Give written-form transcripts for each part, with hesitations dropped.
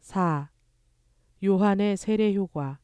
4. 요한의 세례 효과.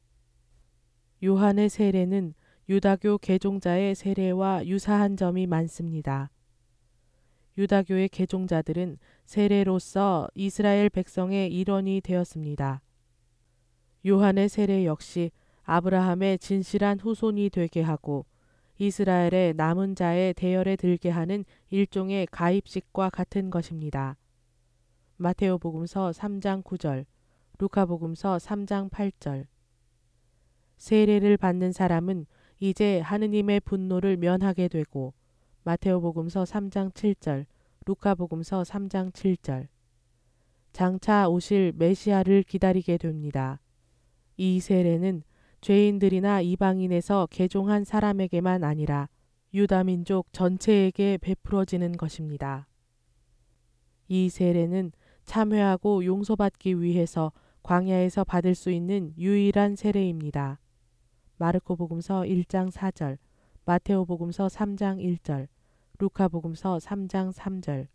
요한의 세례는 유다교 개종자의 세례와 유사한 점이 많습니다. 유다교의 개종자들은 세례로서 이스라엘 백성의 일원이 되었습니다. 요한의 세례 역시 아브라함의 진실한 후손이 되게 하고 이스라엘의 남은 자의 대열에 들게 하는 일종의 가입식과 같은 것입니다. 마테오복음서 3장 9절, 루카복음서 3장 8절. 세례를 받는 사람은 이제 하느님의 분노를 면하게 되고 마테오복음서 3장 7절, 루카복음서 3장 7절. 장차 오실 메시아를 기다리게 됩니다. 이 세례는 죄인들이나 이방인에서 개종한 사람에게만 아니라 유다민족 전체에게 베풀어지는 것입니다. 이 세례는 참회하고 용서받기 위해서 광야에서 받을 수 있는 유일한 세례입니다. 마르코복음서 1장 4절, 마테오복음서 3장 1절, 루카복음서 3장 3절.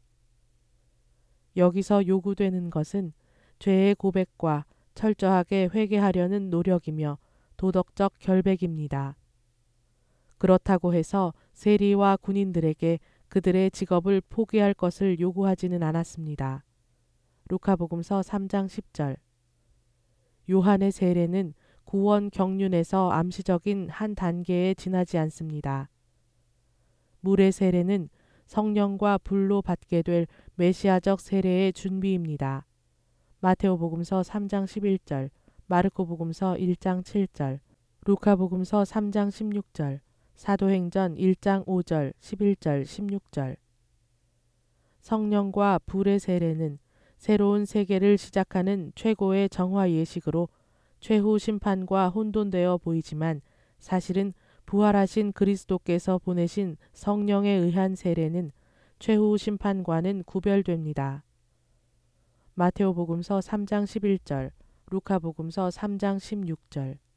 여기서 요구되는 것은 죄의 고백과 철저하게 회개하려는 노력이며 도덕적 결백입니다. 그렇다고 해서 세리와 군인들에게 그들의 직업을 포기할 것을 요구하지는 않았습니다. 루카복음서 3장 10절. 요한의 세례는 구원 경륜에서 암시적인 한 단계에 지나지 않습니다. 물의 세례는 성령과 불로 받게 될 메시아적 세례의 준비입니다. 마테오복음서 3장 11절, 마르코복음서 1장 7절, 루카복음서 3장 16절, 사도행전 1장 5절, 11절, 16절. 성령과 불의 세례는 새로운 세계를 시작하는 최고의 정화 예식으로 최후 심판과 혼돈되어 보이지만 사실은 부활하신 그리스도께서 보내신 성령에 의한 세례는 최후 심판과는 구별됩니다. 마테오복음서 3장 11절, 루카복음서 3장 16절.